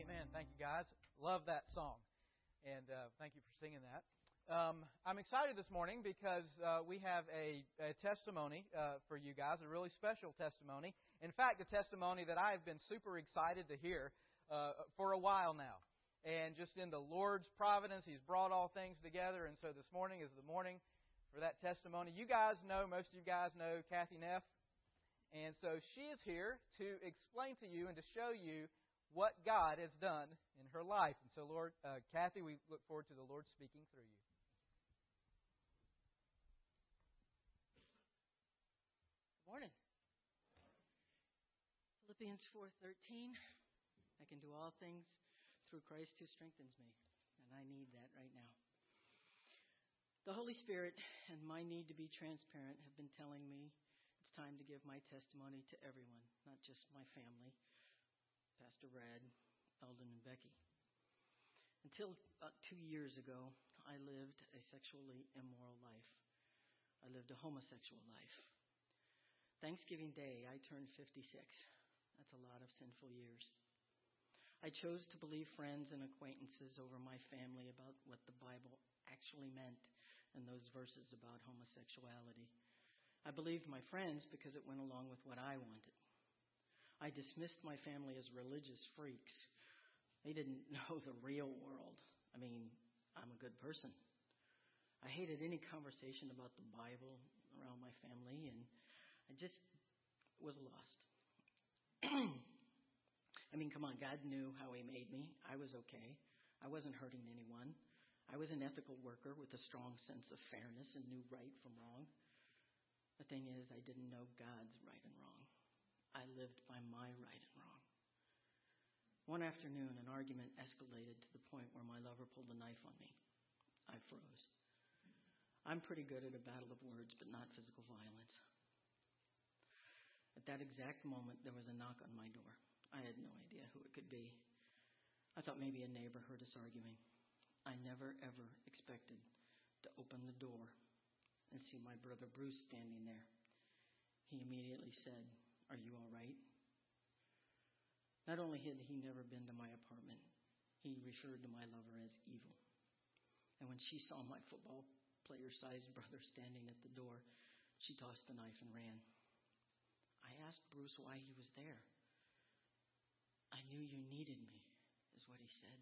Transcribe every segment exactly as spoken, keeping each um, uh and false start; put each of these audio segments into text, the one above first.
Amen. Thank you, guys. Love that song. And uh, thank you for singing that. Um, I'm excited this morning because uh, we have a, a testimony uh, for you guys, a really special testimony. In fact, a testimony that I have been super excited to hear uh, for a while now. And just in the Lord's providence, He's brought all things together. And so this morning is the morning for that testimony. You guys know, most of you guys know Kathy Neff. And so she is here to explain to you and to show you what God has done in her life. And so, Lord, uh, Kathy, we look forward to the Lord speaking through you. Good morning. Philippians four thirteen. I can do all things through Christ who strengthens me. And I need that right now. The Holy Spirit and my need to be transparent have been telling me it's time to give my testimony to everyone, not just my family, Pastor Brad, Eldon, and Becky. Until about two years ago, I lived a sexually immoral life. I lived a homosexual life. Thanksgiving Day, I turned fifty-six. That's a lot of sinful years. I chose to believe friends and acquaintances over my family about what the Bible actually meant and those verses about homosexuality. I believed my friends because it went along with what I wanted. I dismissed my family as religious freaks. They didn't know the real world. I mean, I'm a good person. I hated any conversation about the Bible around my family, and I just was lost. I mean, come on, God knew how He made me. I was okay. I wasn't hurting anyone. I was an ethical worker with a strong sense of fairness and knew right from wrong. The thing is, I didn't know God's right and wrong. I lived by my right and wrong. One afternoon, an argument escalated to the point where my lover pulled a knife on me. I froze. I'm pretty good at a battle of words, but not physical violence. At that exact moment, there was a knock on my door. I had no idea who it could be. I thought maybe a neighbor heard us arguing. I never, ever expected to open the door and see my brother Bruce standing there. He immediately said, "Are you all right?" Not only had he never been to my apartment, he referred to my lover as evil. And when she saw my football player-sized brother standing at the door, she tossed the knife and ran. I asked Bruce why he was there. "I knew you needed me," is what he said.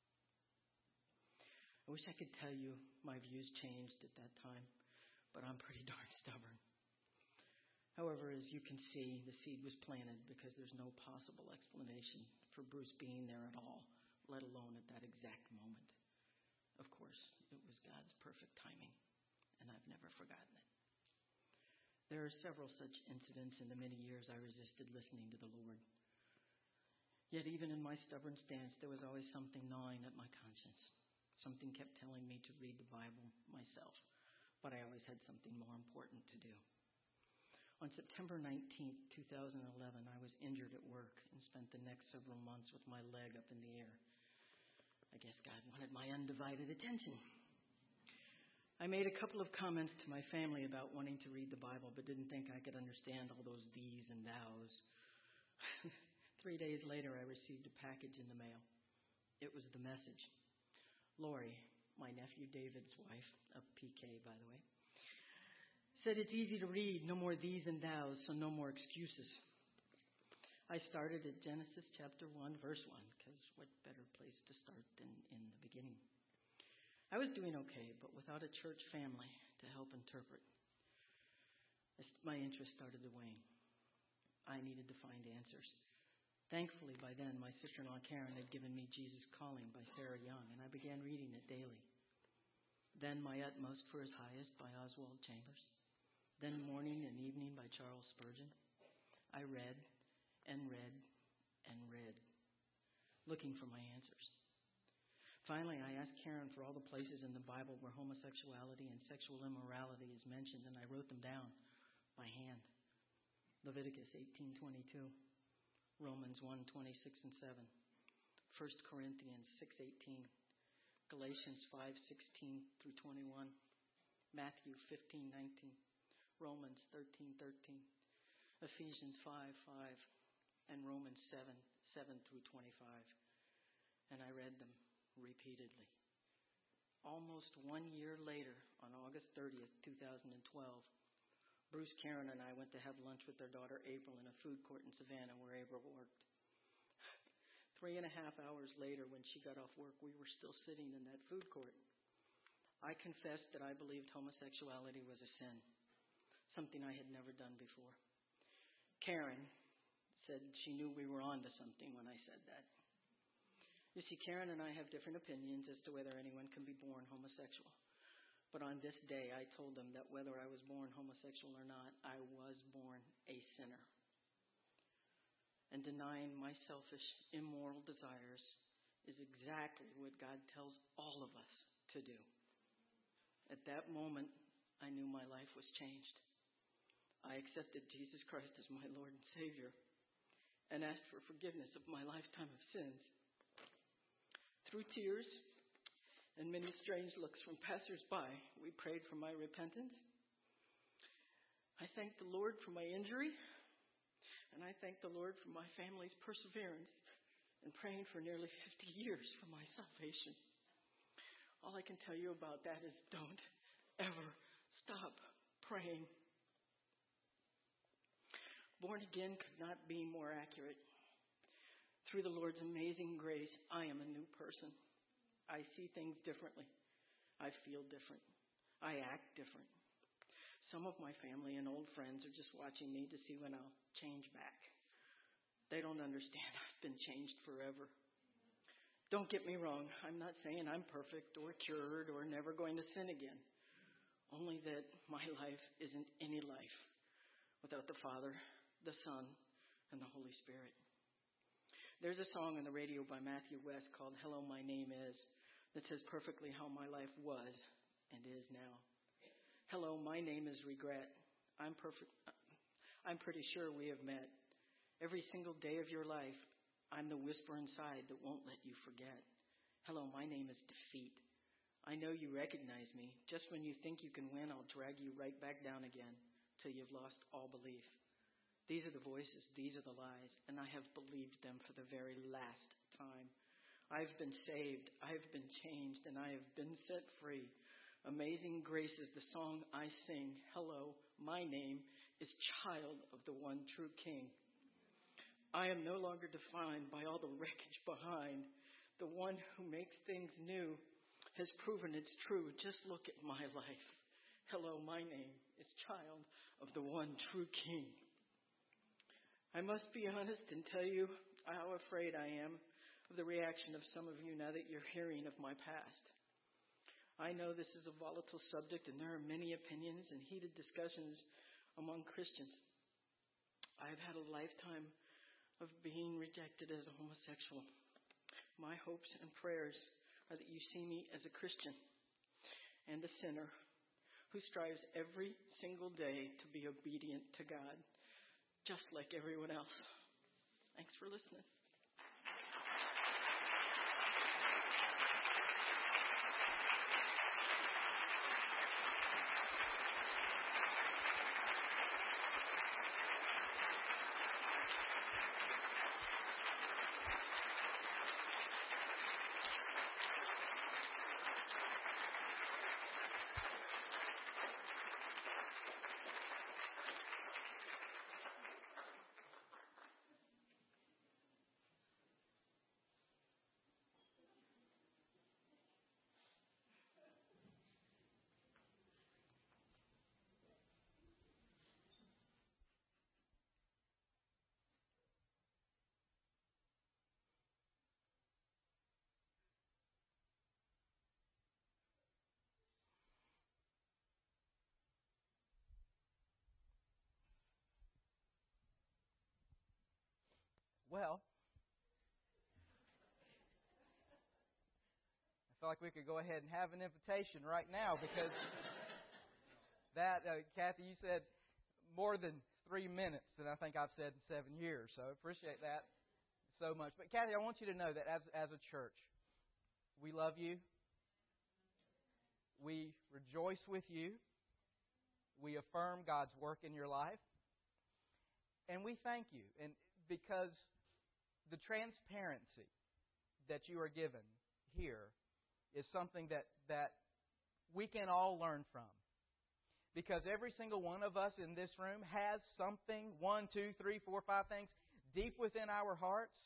I wish I could tell you my views changed at that time, but I'm pretty darn stubborn. However, as you can see, the seed was planted because there's no possible explanation for Bruce being there at all, let alone at that exact moment. Of course, it was God's perfect timing, and I've never forgotten it. There are several such incidents in the many years I resisted listening to the Lord. Yet even in my stubborn stance, there was always something gnawing at my conscience. Something kept telling me to read the Bible myself, but I always had something more important to do. On September nineteenth, twenty eleven, I was injured at work and spent the next several months with my leg up in the air. I guess God wanted my undivided attention. I made a couple of comments to my family about wanting to read the Bible, but didn't think I could understand all those these and thous. Three days later, I received a package in the mail. It was the message. Lori, my nephew David's wife, a P K, by the way, said it's easy to read, no more these and thous, so no more excuses. I started at Genesis chapter one, verse one, because what better place to start than in the beginning? I was doing okay, but without a church family to help interpret, my interest started to wane. I needed to find answers. Thankfully, by then, my sister-in-law Karen had given me Jesus Calling by Sarah Young, and I began reading it daily. Then My Utmost for His Highest by Oswald Chambers. Then Morning and Evening by Charles Spurgeon. I read and read and read, looking for my answers. Finally, I asked Karen for all the places in the Bible where homosexuality and sexual immorality is mentioned, and I wrote them down by hand. Leviticus eighteen twenty-two. Romans one, twenty-six and seven, First Corinthians six, eighteen, Galatians five, sixteen through twenty-one, Matthew fifteen, nineteen, Romans thirteen, thirteen, Ephesians five, five, and Romans seven, seven through twenty-five. and I read them repeatedly. Almost one year later, on August thirtieth, twenty twelve, Bruce, Karen, and I went to have lunch with their daughter April in a food court in Savannah where April worked. Three and a half hours later, when she got off work, we were still sitting in that food court. I confessed that I believed homosexuality was a sin, something I had never done before. Karen said she knew we were on to something when I said that. You see, Karen and I have different opinions as to whether anyone can be born homosexual. But on this day, I told them that whether I was born homosexual or not, I was born a sinner. And denying my selfish, immoral desires is exactly what God tells all of us to do. At that moment, I knew my life was changed. I accepted Jesus Christ as my Lord and Savior and asked for forgiveness of my lifetime of sins. Through tears and many strange looks from passers-by, we prayed for my repentance. I thanked the Lord for my injury, and I thank the Lord for my family's perseverance in praying for nearly fifty years for my salvation. All I can tell you about that is don't ever stop praying. Born again could not be more accurate. Through the Lord's amazing grace, I am a new person. I see things differently. I feel different. I act different. Some of my family and old friends are just watching me to see when I'll change back. They don't understand. I've been changed forever. Don't get me wrong. I'm not saying I'm perfect or cured or never going to sin again. Only that my life isn't any life without the Father, the Son, and the Holy Spirit. There's a song on the radio by Matthew West called Hello, My Name Is that says perfectly how my life was and is now. Hello, my name is Regret. I'm perfect. I'm pretty sure we have met. Every single day of your life, I'm the whisper inside that won't let you forget. Hello, my name is Defeat. I know you recognize me. Just when you think you can win, I'll drag you right back down again till you've lost all belief. These are the voices, these are the lies, and I have believed them for the very last time. I've been saved, I've been changed, and I have been set free. Amazing Grace is the song I sing. Hello, my name is Child of the One True King. I am no longer defined by all the wreckage behind. The one who makes things new has proven it's true. Just look at my life. Hello, my name is Child of the One True King. I must be honest and tell you how afraid I am of the reaction of some of you now that you're hearing of my past. I know this is a volatile subject and there are many opinions and heated discussions among Christians. I have had a lifetime of being rejected as a homosexual. My hopes and prayers are that you see me as a Christian and a sinner who strives every single day to be obedient to God, just like everyone else. Thanks for listening. Well, I feel like we could go ahead and have an invitation right now because that, uh, Kathy, you said more than three minutes than I think I've said in seven years. So I appreciate that so much. But Kathy, I want you to know that as as a church, we love you. We rejoice with you. We affirm God's work in your life. And we thank you. And because the transparency that you are given here is something that, that we can all learn from. Because every single one of us in this room has something, one, two, three, four, five things, deep within our hearts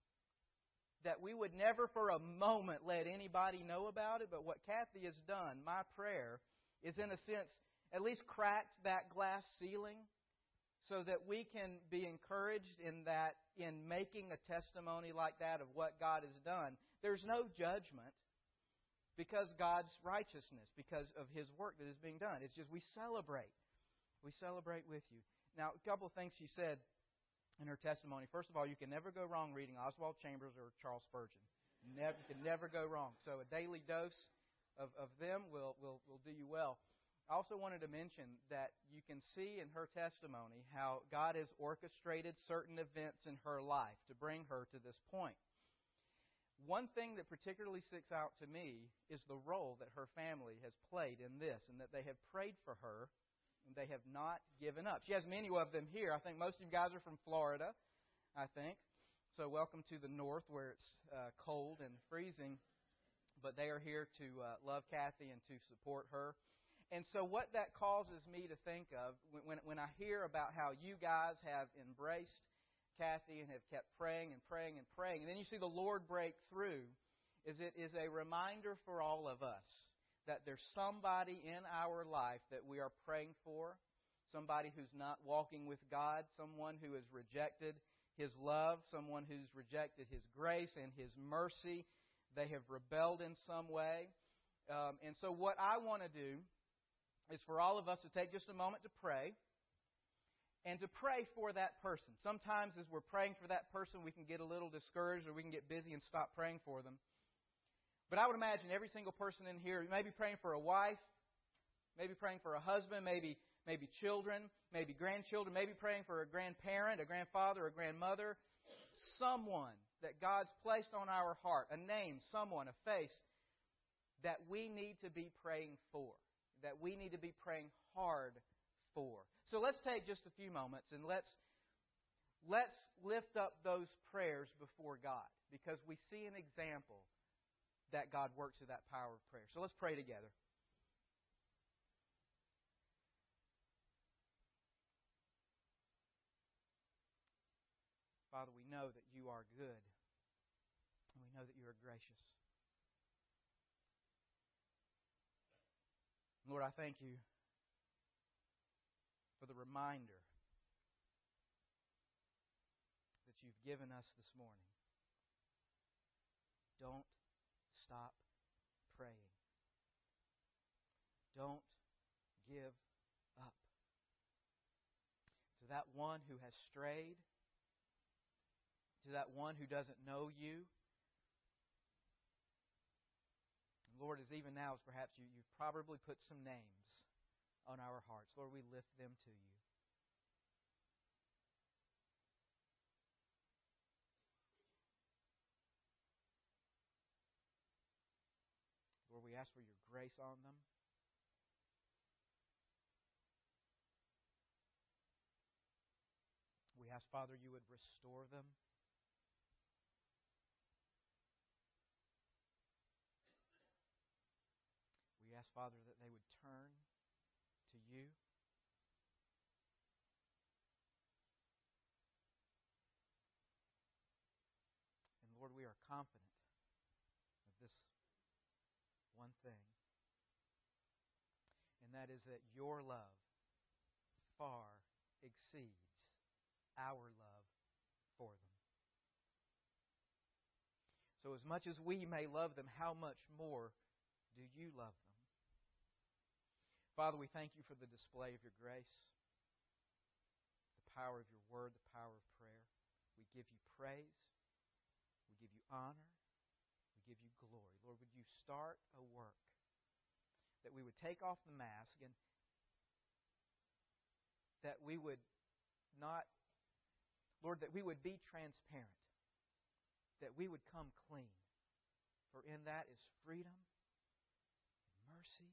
that we would never for a moment let anybody know about it. But what Kathy has done, my prayer, is in a sense at least cracked that glass ceiling so that we can be encouraged in that, in making a testimony like that of what God has done. There's no judgment because God's righteousness, because of His work that is being done. It's just we celebrate. We celebrate with you. Now, a couple of things she said in her testimony. First of all, you can never go wrong reading Oswald Chambers or Charles Spurgeon. Never, you can never go wrong. So a daily dose of, of them will, will, will do you well. I also wanted to mention that you can see in her testimony how God has orchestrated certain events in her life to bring her to this point. One thing that particularly sticks out to me is the role that her family has played in this, and that they have prayed for her, and they have not given up. She has many of them here. I think most of you guys are from Florida, I think. So welcome to the north where it's uh, cold and freezing. But they are here to uh, love Kathy and to support her. And so what that causes me to think of, when, when I hear about how you guys have embraced Kathy and have kept praying and praying and praying, and then you see the Lord break through, is it is a reminder for all of us that there's somebody in our life that we are praying for, somebody who's not walking with God, someone who has rejected His love, someone who's rejected His grace and His mercy. They have rebelled in some way. Um, and so what I want to do is for all of us to take just a moment to pray and to pray for that person. Sometimes as we're praying for that person, we can get a little discouraged or we can get busy and stop praying for them. But I would imagine every single person in here, maybe praying for a wife, maybe praying for a husband, maybe maybe children, maybe grandchildren, maybe praying for a grandparent, a grandfather, a grandmother, someone that God's placed on our heart, a name, someone, a face that we need to be praying for, that we need to be praying hard for. So let's take just a few moments and let's let's lift up those prayers before God, because we see an example that God works through that power of prayer. So let's pray together. Father, we know that You are good, and we know that You are gracious. Lord, I thank You for the reminder that You've given us this morning. Don't stop praying. Don't give up. To that one who has strayed, to that one who doesn't know You, Lord, as even now, as perhaps you, you've probably put some names on our hearts. Lord, we lift them to You. Lord, we ask for Your grace on them. We ask, Father, You would restore them. We ask, Father, that they would turn to You. And Lord, we are confident of this one thing, and that is that Your love far exceeds our love for them. So as much as we may love them, how much more do You love them? Father, we thank You for the display of Your grace, the power of Your word, the power of prayer. We give You praise. We give You honor. We give You glory. Lord, would You start a work that we would take off the mask and that we would not, Lord, that we would be transparent, that we would come clean. For in that is freedom, mercy,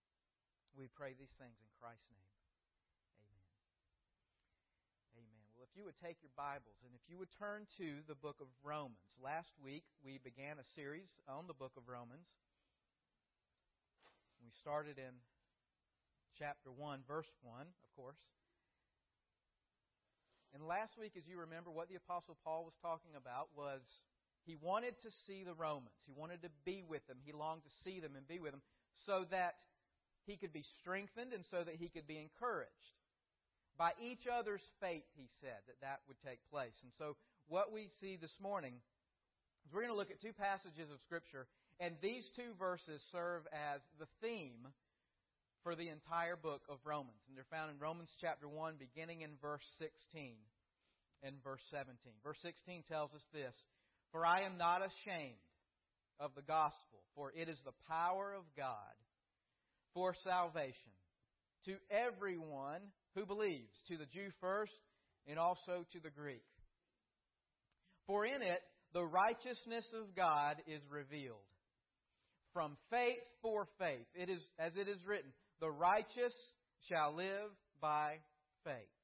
we pray these things in Christ's name. Amen. Amen. Well, if if you would take your Bibles and if you would turn to the book of Romans. Last week we began a series on the book of Romans. We started in chapter one, verse one, of course. And last week, as you remember, what the Apostle Paul was talking about was he wanted to see the Romans. He wanted to be with them. He longed to see them and be with them so that he could be strengthened and so that he could be encouraged. By each other's faith, he said, that that would take place. And so what we see this morning is we're going to look at two passages of Scripture, and these two verses serve as the theme for the entire book of Romans. And they're found in Romans chapter one, beginning in verse sixteen and verse seventeen. Verse sixteen tells us this, "For I am not ashamed of the gospel, for it is the power of God for salvation to everyone who believes, to the Jew first, and also to the Greek. For in it the righteousness of God is revealed, from faith for faith. It is, as it is written, the righteous shall live by faith."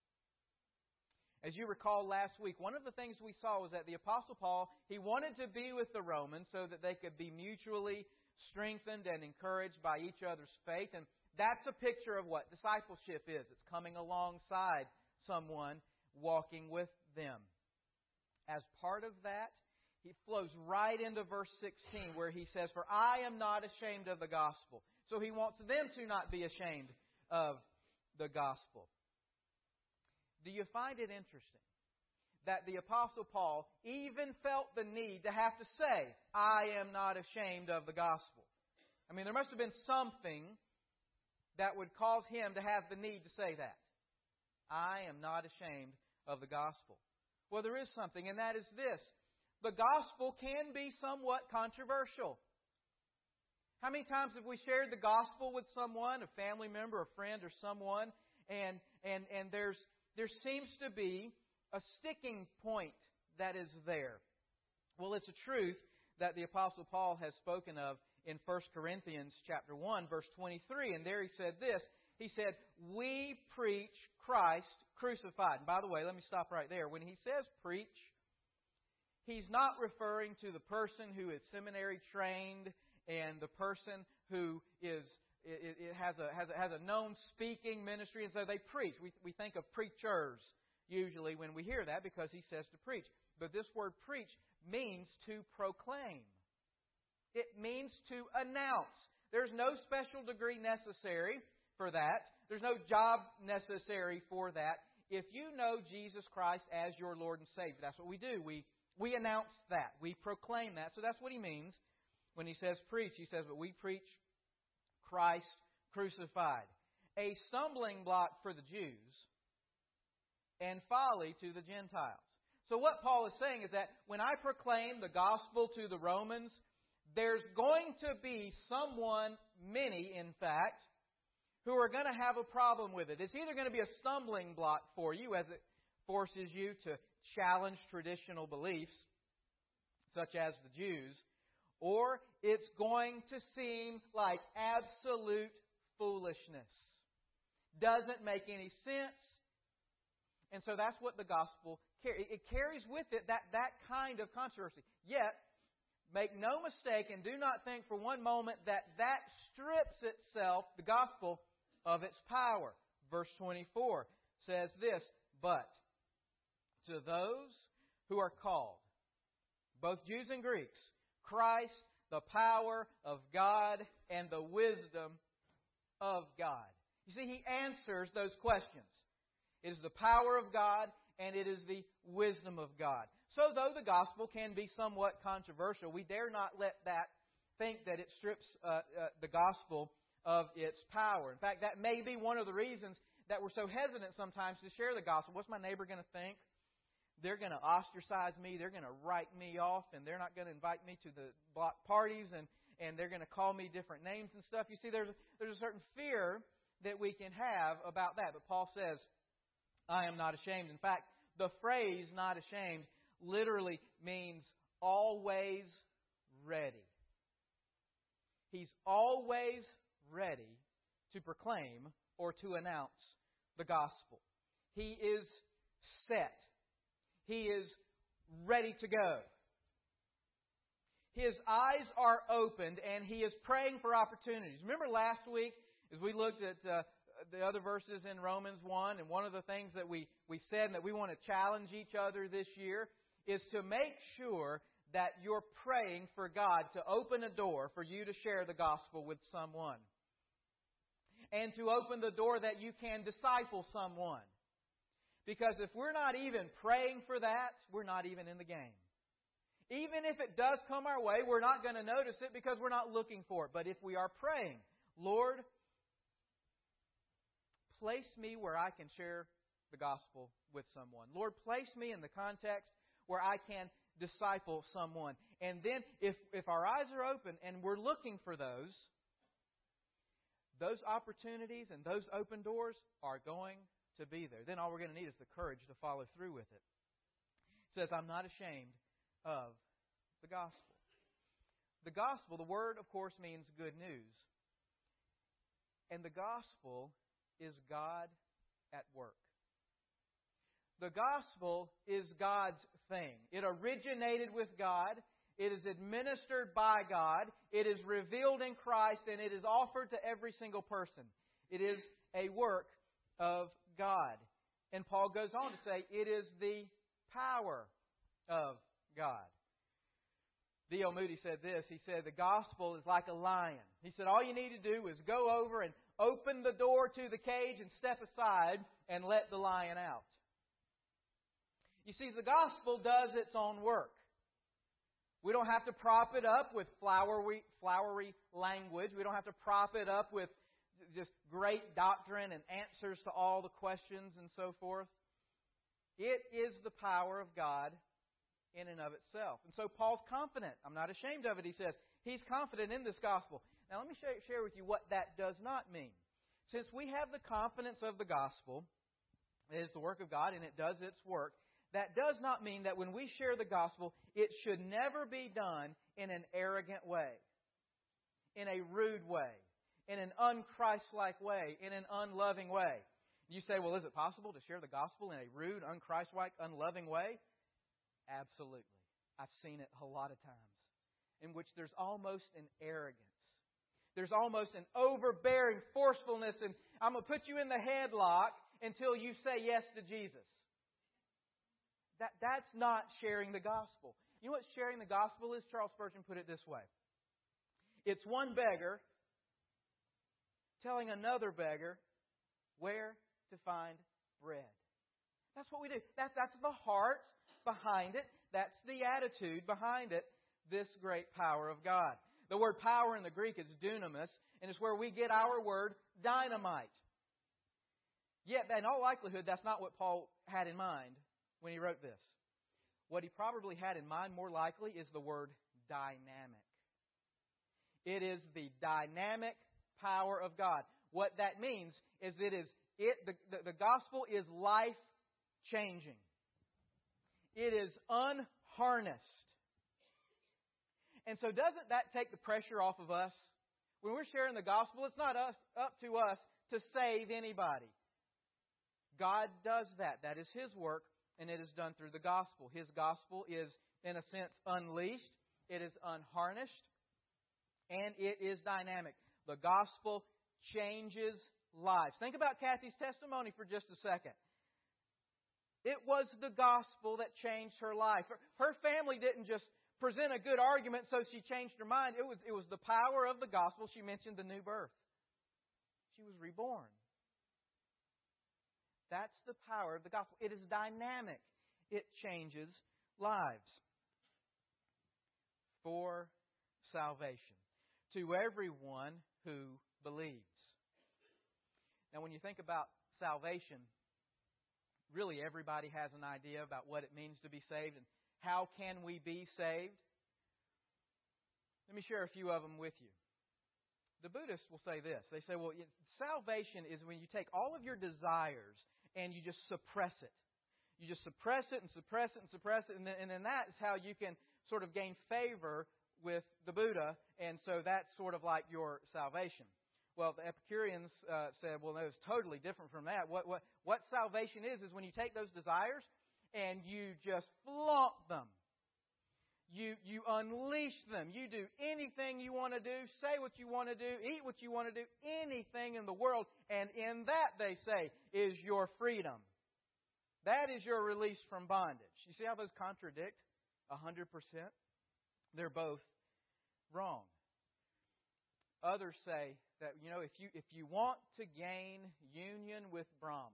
As you recall last week, one of the things we saw was that the Apostle Paul, he wanted to be with the Romans so that they could be mutually strengthened and encouraged by each other's faith. And that's a picture of what discipleship is. It's coming alongside someone, walking with them. As part of that, he flows right into verse sixteen where he says, "For I am not ashamed of the gospel." So he wants them to not be ashamed of the gospel. Do you find it interesting that the Apostle Paul even felt the need to have to say, "I am not ashamed of the gospel"? I mean, there must have been something that would cause him to have the need to say that. I am not ashamed of the gospel. Well, there is something, and that is this. The gospel can be somewhat controversial. How many times have we shared the gospel with someone, a family member, a friend, or someone, and and and there's there seems to be a sticking point that is there? Well, it's a truth that the Apostle Paul has spoken of in First Corinthians chapter one, verse twenty-three. And there he said this. He said, "We preach Christ crucified." And by the way, let me stop right there. When he says preach, he's not referring to the person who is seminary trained and the person who is it, it has a has a has a known speaking ministry, and so they preach. We we think of preachers usually when we hear that because he says to preach. But this word preach means to proclaim. It means to announce. There's no special degree necessary for that. There's no job necessary for that. If you know Jesus Christ as your Lord and Savior, that's what we do. We we announce that. We proclaim that. So that's what he means when he says preach. He says, "But we preach Christ crucified, a stumbling block for the Jews and folly to the Gentiles." So what Paul is saying is that when I proclaim the gospel to the Romans, there's going to be someone, many in fact, who are going to have a problem with it. It's either going to be a stumbling block for you as it forces you to challenge traditional beliefs, such as the Jews, or it's going to seem like absolute foolishness. Doesn't make any sense. And so that's what the gospel carries. It carries with it that, that kind of controversy. Yet, make no mistake and do not think for one moment that that strips itself, the gospel, of its power. Verse twenty-four says this, "But to those who are called, both Jews and Greeks, Christ, the power of God and the wisdom of God." You see, he answers those questions. It is the power of God and it is the wisdom of God. So though the gospel can be somewhat controversial, we dare not let that think that it strips uh, uh, the gospel of its power. In fact, that may be one of the reasons that we're so hesitant sometimes to share the gospel. What's my neighbor going to think? They're going to ostracize me. They're going to write me off, and they're not going to invite me to the block parties, and, and they're going to call me different names and stuff. You see, there's, there's a certain fear that we can have about that. But Paul says, "I am not ashamed." In fact, the phrase "not ashamed" literally means always ready. He's always ready to proclaim or to announce the gospel. He is set. He is ready to go. His eyes are opened and he is praying for opportunities. Remember last week as we looked at uh, the other verses in Romans one, and one of the things that we, we said and that we want to challenge each other this year is to make sure that you're praying for God to open a door for you to share the gospel with someone. And to open the door that you can disciple someone. Because if we're not even praying for that, we're not even in the game. Even if it does come our way, we're not going to notice it because we're not looking for it. But if we are praying, Lord, place me where I can share the gospel with someone. Lord, place me in the context where I can disciple someone. And then if, if our eyes are open and we're looking for those, those opportunities and those open doors are going to be there. Then all we're going to need is the courage to follow through with it. It says, I'm not ashamed of the gospel. The gospel, the word, of course, means good news. And the gospel is God at work. The gospel is God's thing. It originated with God. It is administered by God. It is revealed in Christ, and it is offered to every single person. It is a work of God. And Paul goes on to say, it is the power of God. D L Moody said this. He said, the gospel is like a lion. He said, all you need to do is go over and open the door to the cage and step aside and let the lion out. You see, the gospel does its own work. We don't have to prop it up with flowery, flowery language. We don't have to prop it up with just great doctrine and answers to all the questions and so forth. It is the power of God in and of itself. And so Paul's confident. I'm not ashamed of it, he says. He's confident in this gospel. Now let me share with you what that does not mean. Since we have the confidence of the gospel, it is the work of God and it does its work, that does not mean that when we share the gospel, it should never be done in an arrogant way, in a rude way, in an un-Christ-like way, in an unloving way. You say, well, is it possible to share the gospel in a rude, un-Christ-like, unloving way? Absolutely. I've seen it a lot of times, in which there's almost an arrogance. There's almost an overbearing forcefulness, and I'm going to put you in the headlock until you say yes to Jesus. That, that's not sharing the gospel. You know what sharing the gospel is? Charles Spurgeon put it this way. It's one beggar telling another beggar where to find bread. That's what we do. That, that's the heart behind it. That's the attitude behind it, this great power of God. The word power in the Greek is dunamis, and it's where we get our word dynamite. Yet, in all likelihood, that's not what Paul had in mind when he wrote this. What he probably had in mind, more likely, is the word dynamic. It is the dynamic power of God. What that means is it is it the, the, the gospel is life-changing. It is unharnessed. And so doesn't that take the pressure off of us? When we're sharing the gospel, it's not us, up to us to save anybody. God does that. That is His work, and it is done through the gospel. His gospel is, in a sense, unleashed. It is unharnessed. And it is dynamic. The gospel changes lives. Think about Kathy's testimony for just a second. It was the gospel that changed her life. Her family didn't just present a good argument so she changed her mind. It was, it was the power of the gospel. She mentioned the new birth. She was reborn. That's the power of the gospel. It is dynamic. It changes lives. For salvation. To everyone who believes. Now, when you think about salvation, really everybody has an idea about what it means to be saved and how can we be saved. Let me share a few of them with you. The Buddhists will say this. They say, well, salvation is when you take all of your desires and you just suppress it. You just suppress it and suppress it and suppress it, and then, and then that is how you can sort of gain favor with the Buddha, and so that's sort of like your salvation. Well, the Epicureans uh, said, well, no, it's totally different from that. What, what, what salvation is, is when you take those desires and you just flaunt them. You, you unleash them. You do anything you want to do, say what you want to do, eat what you want to do, anything in the world. And in that, they say, is your freedom. That is your release from bondage. You see how those contradict one hundred percent? They're both wrong. Others say that, you know, if you, if you want to gain union with Brahma,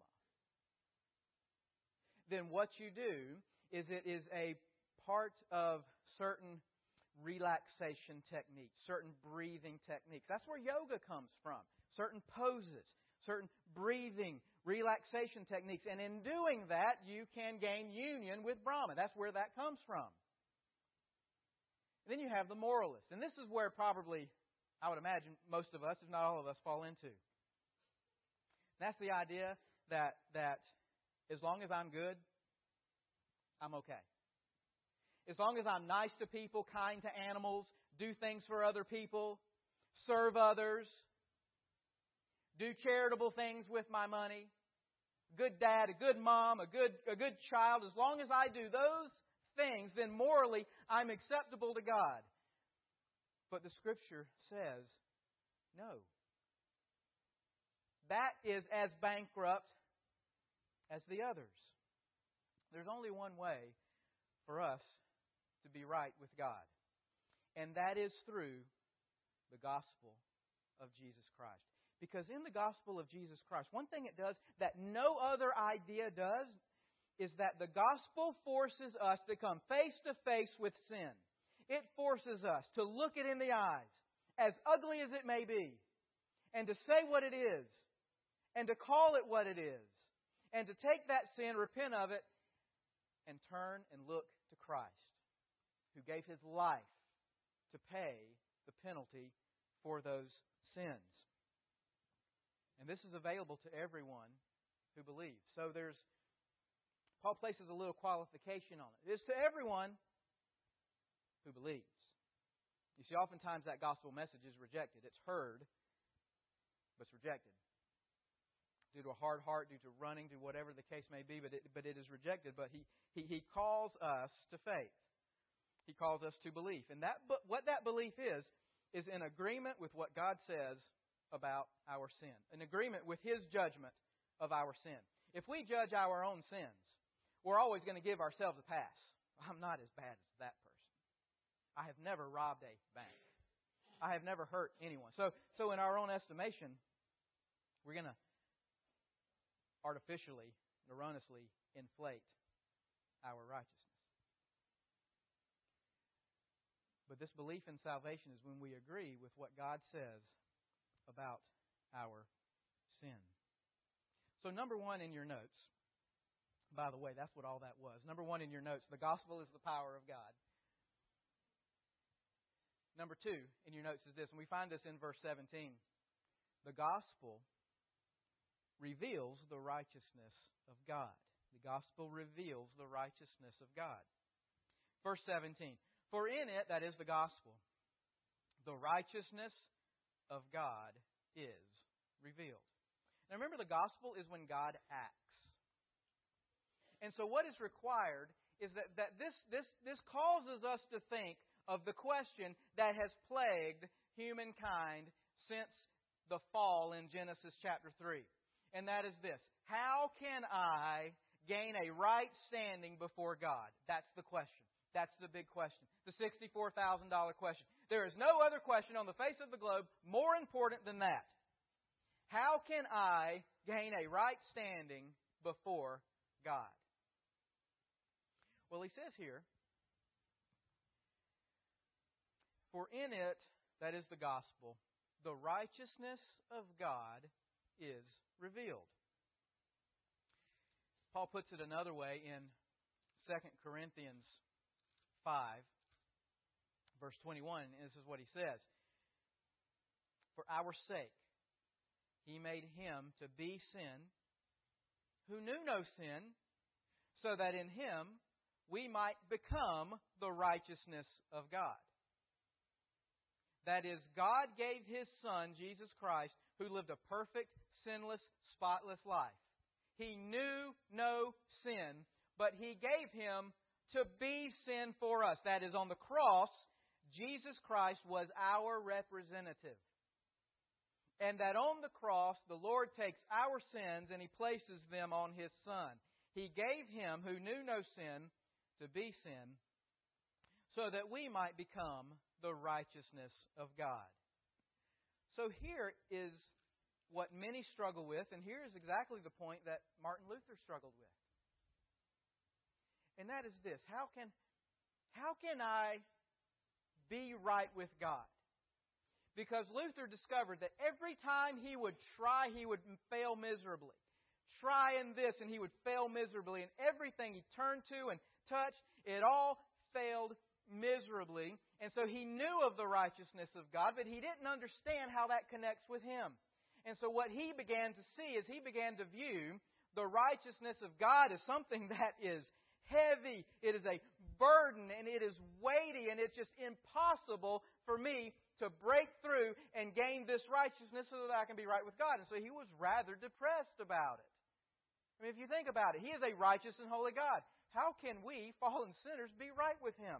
then what you do is it is a part of certain relaxation techniques, certain breathing techniques. That's where yoga comes from. Certain poses, certain breathing, relaxation techniques. And in doing that, you can gain union with Brahma. That's where that comes from. And then you have the moralists. And this is where probably, I would imagine, most of us, if not all of us, fall into. That's the idea that, that as long as I'm good, I'm okay. As long as I'm nice to people, kind to animals, do things for other people, serve others, do charitable things with my money, good dad, a good mom, a good, a good child, as long as I do those things, then morally I'm acceptable to God. But the Scripture says, no. That is as bankrupt as the others. There's only one way for us to be right with God. And that is through the gospel of Jesus Christ. Because in the gospel of Jesus Christ, one thing it does that no other idea does is that the gospel forces us to come face to face with sin. It forces us to look it in the eyes, as ugly as it may be, and to say what it is, and to call it what it is, and to take that sin, repent of it, and turn and look to Christ, who gave His life to pay the penalty for those sins. And this is available to everyone who believes. So there's, Paul places a little qualification on it. It's to everyone who believes. You see, oftentimes that gospel message is rejected. It's heard, but it's rejected. Due to a hard heart, due to running, due to whatever the case may be, but it, but it is rejected. But he, he, he calls us to faith. He calls us to belief. And that what that belief is, is in agreement with what God says about our sin. An agreement with His judgment of our sin. If we judge our own sins, we're always going to give ourselves a pass. I'm not as bad as that person. I have never robbed a bank. I have never hurt anyone. So, so in our own estimation, we're going to artificially, erroneously inflate our righteousness. But this belief in salvation is when we agree with what God says about our sin. So number one in your notes, by the way, that's what all that was. Number one in your notes, the gospel is the power of God. Number two in your notes is this, and we find this in verse seventeen. The gospel reveals the righteousness of God. The gospel reveals the righteousness of God. Verse seventeen. For in it, that is the gospel, the righteousness of God is revealed. Now remember, the gospel is when God acts. And so what is required is that, that this, this, this causes us to think of the question that has plagued humankind since the fall in Genesis chapter three. And that is this: how can I gain a right standing before God? That's the question. That's the big question. The sixty-four thousand dollars question. There is no other question on the face of the globe more important than that. How can I gain a right standing before God? Well, he says here, for in it, that is the gospel, the righteousness of God is revealed. Paul puts it another way in Second Corinthians five, verse twenty-one, and this is what he says. For our sake, He made Him to be sin, who knew no sin, so that in Him we might become the righteousness of God. That is, God gave His Son, Jesus Christ, who lived a perfect, sinless, spotless life. He knew no sin, but He gave Him to be sin for us. That is, on the cross, Jesus Christ was our representative. And that on the cross, the Lord takes our sins and He places them on His Son. He gave Him, who knew no sin, to be sin, so that we might become the righteousness of God. So here is what many struggle with, and here is exactly the point that Martin Luther struggled with. And that is this: how can, how can I be right with God? Because Luther discovered that every time he would try, he would fail miserably. Try in this, and he would fail miserably. And everything he turned to and touched, it all failed miserably. And so he knew of the righteousness of God, but he didn't understand how that connects with him. And so what he began to see is he began to view the righteousness of God as something that is heavy, it is a burden, and it is weighty, and it's just impossible for me to break through and gain this righteousness so that I can be right with God. And so he was rather depressed about it. I mean, if you think about it, He is a righteous and holy God. How can we, fallen sinners, be right with Him?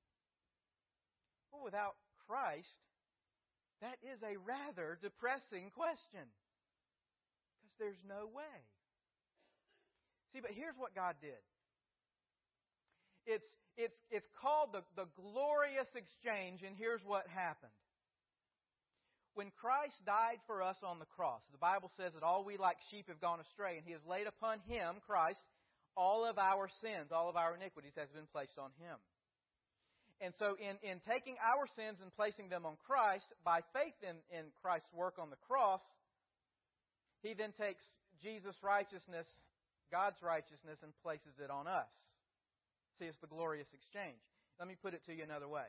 Well, without Christ, that is a rather depressing question. Because there's no way. See, but here's what God did. It's, it's, it's called the, the glorious exchange, and here's what happened. When Christ died for us on the cross, the Bible says that all we like sheep have gone astray, and He has laid upon Him, Christ, all of our sins, all of our iniquities has been placed on Him. And so in, in taking our sins and placing them on Christ, by faith in, in Christ's work on the cross, He then takes Jesus' righteousness, God's righteousness, and places it on us. See, it's the glorious exchange. Let me put it to you another way.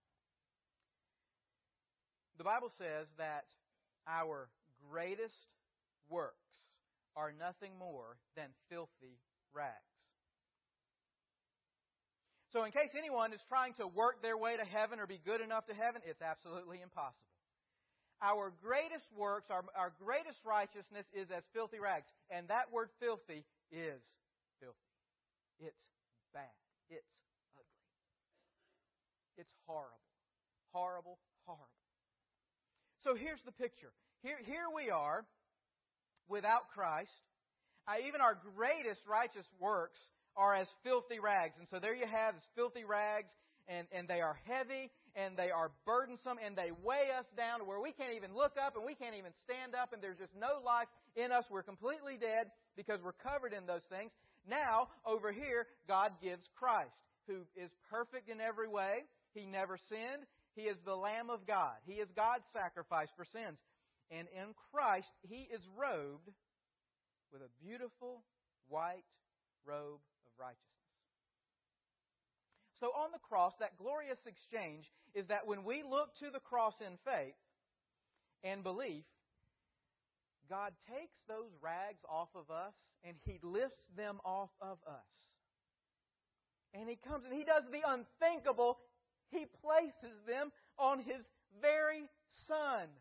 The Bible says that our greatest works are nothing more than filthy rags. So in case anyone is trying to work their way to heaven or be good enough to heaven, it's absolutely impossible. Our greatest works, our, our greatest righteousness is as filthy rags. And that word filthy is filthy. It's bad. It's ugly. It's horrible. Horrible, horrible. So here's the picture. Here, here we are without Christ. Uh, even our greatest righteous works are as filthy rags. And so there you have these filthy rags, and, and they are heavy, and they are burdensome, and they weigh us down to where we can't even look up, and we can't even stand up, and there's just no life in us. We're completely dead because we're covered in those things. Now, over here, God gives Christ, who is perfect in every way. He never sinned. He is the Lamb of God. He is God's sacrifice for sins. And in Christ, He is robed with a beautiful white robe of righteousness. So on the cross, that glorious exchange is that when we look to the cross in faith and belief, God takes those rags off of us and He lifts them off of us. And He comes and He does the unthinkable. He places them on His very Son.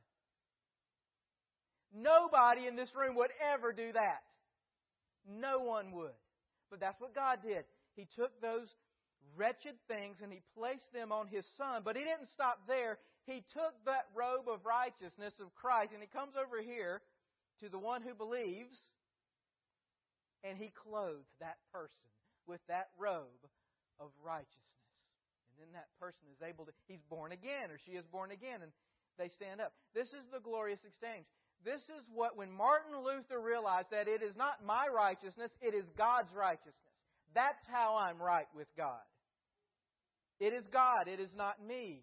Nobody in this room would ever do that. No one would. But that's what God did. He took those wretched things and He placed them on His Son. But He didn't stop there. He took that robe of righteousness of Christ and He comes over here to the one who believes, and He clothes that person with that robe of righteousness. And then that person is able to, he's born again, or she is born again, and they stand up. This is the glorious exchange. This is what, when Martin Luther realized that it is not my righteousness, it is God's righteousness. That's how I'm right with God. It is God, it is not me.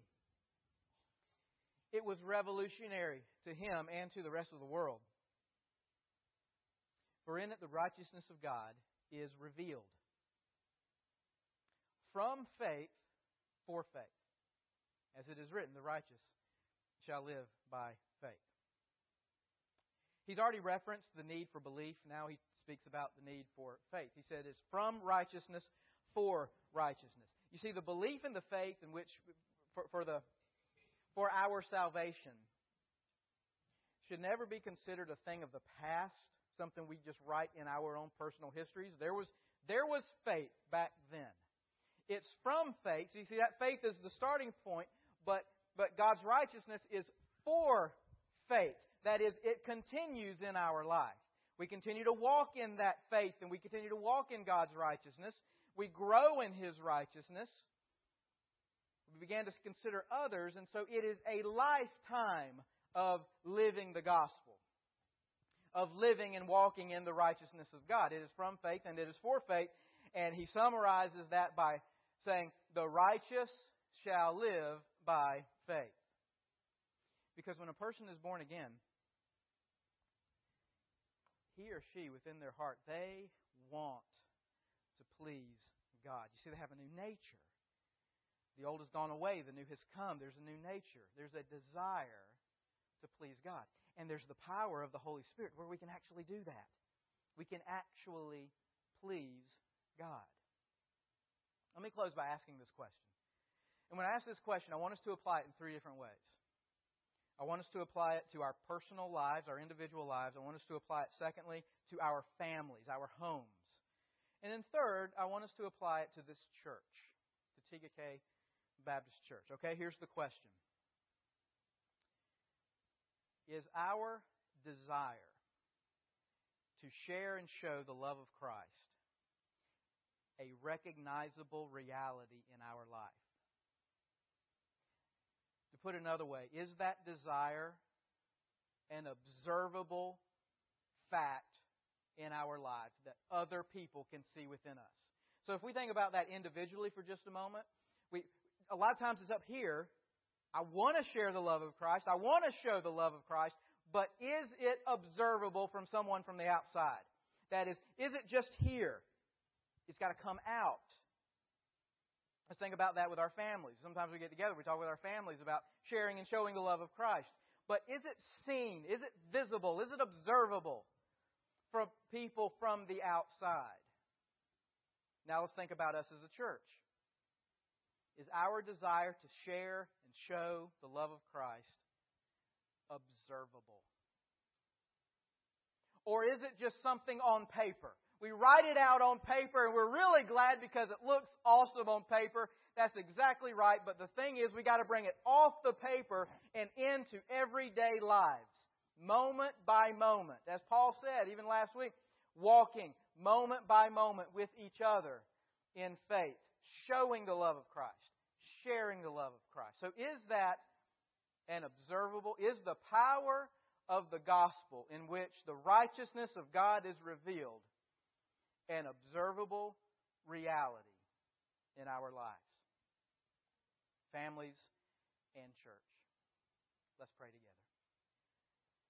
It was revolutionary to him and to the rest of the world. For in it the righteousness of God is revealed. From faith for faith. As it is written, the righteous shall live by faith. He's already referenced the need for belief. Now he speaks about the need for faith. He said it's from righteousness for righteousness. You see, the belief and the faith in which for, for the for our salvation should never be considered a thing of the past, something we just write in our own personal histories. There was There was faith back then. It's from faith. So you see, that faith is the starting point, but, but God's righteousness is for faith. That is, it continues in our life. We continue to walk in that faith, and we continue to walk in God's righteousness. We grow in His righteousness. We began to consider others, and so it is a lifetime of living the gospel, of living and walking in the righteousness of God. It is from faith and it is for faith, and he summarizes that by saying, the righteous shall live by faith. Because when a person is born again, he or she, within their heart, they want to please God. You see, they have a new nature. The old has gone away, the new has come. There's a new nature. There's a desire to please God. And there's the power of the Holy Spirit where we can actually do that. We can actually please God. Let me close by asking this question. And when I ask this question, I want us to apply it in three different ways. I want us to apply it to our personal lives, our individual lives. I want us to apply it, secondly, to our families, our homes. And then third, I want us to apply it to this church, to T G K Baptist Church. Okay, here's the question. Is our desire to share and show the love of Christ a recognizable reality in our life? To put it another way, is that desire an observable fact in our lives that other people can see within us? So if we think about that individually for just a moment, we a lot of times it's up here. I want to share the love of Christ. I want to show the love of Christ. But is it observable from someone from the outside? That is, is it just here? It's got to come out. Let's think about that with our families. Sometimes we get together, we talk with our families about sharing and showing the love of Christ. But is it seen? Is it visible? Is it observable from people from the outside? Now let's think about us as a church. Is our desire to share and show the love of Christ observable? Or is it just something on paper? We write it out on paper and we're really glad because it looks awesome on paper. That's exactly right. But the thing is, we got to bring it off the paper and into everyday lives, moment by moment. As Paul said, even last week, walking moment by moment with each other in faith, showing the love of Christ, sharing the love of Christ. So is that an observable, is the power of the gospel in which the righteousness of God is revealed an observable reality in our lives, families, and church? Let's pray together.